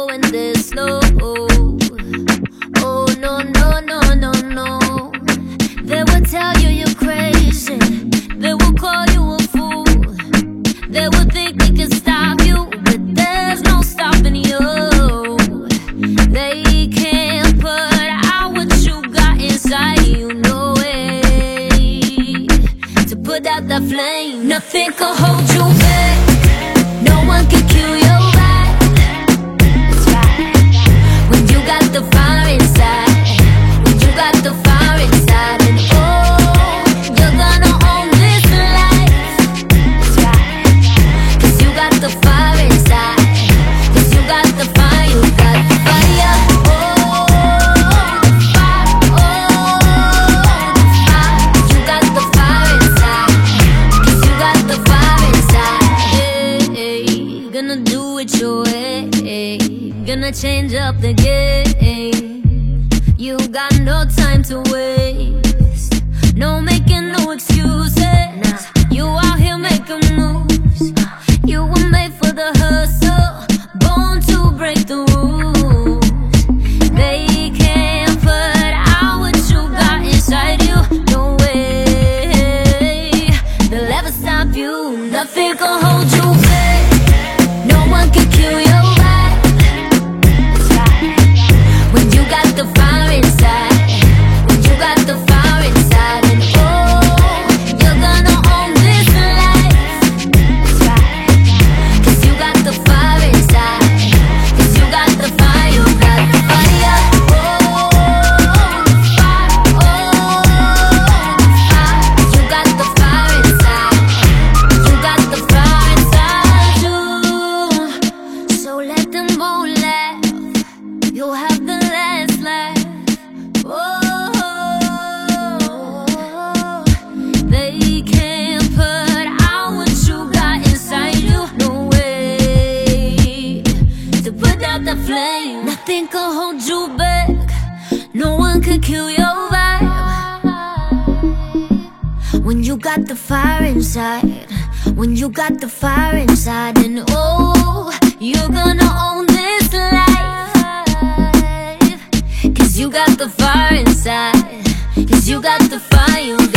going this slow. Oh no, no, no, no, no. They will tell you you're crazy. They will call you a fool. They will think they can stop you, but there's no stopping you. They can't put out what you got inside you, no way to put out the flame. Nothing can hold you back. No one can kill your vibe. That's right. When you got the fire inside, when you got the fire inside, and oh, you're gonna own this life. That's right. 'Cause you got the fire inside. 'Cause you got the fire, you got the fire. Oh, the fire, oh, the fire. You got the fire inside. 'Cause you got the fire inside. Hey, gonna do it your way. Gonna change up the game. You got no time to waste. No making no excuses. You out here making moves. You were made for the hustle, born to break the rules. They can't put out what you got inside you, no way. They'll ever stop you. Nothing can hold you back. No one can kill your vibe. That's right. When you got the fire inside, when you got the fire inside, and oh, you're gonna own this life. That's right. 'Cause you got the fire inside. 'Cause you got the fire, you got the fire. Oh, the fire, oh, the fire. You got the fire inside. You got the fire inside you. So let them all laugh. You'll have the last laugh. Oh, they can't put out what you got inside you, no way to put out the flame. Nothing can hold you back. No one can kill your vibe. When you got the fire inside, when you got the fire inside, and oh, you're gonna own this life. 'Cause you got the fire inside. 'Cause you got the fire.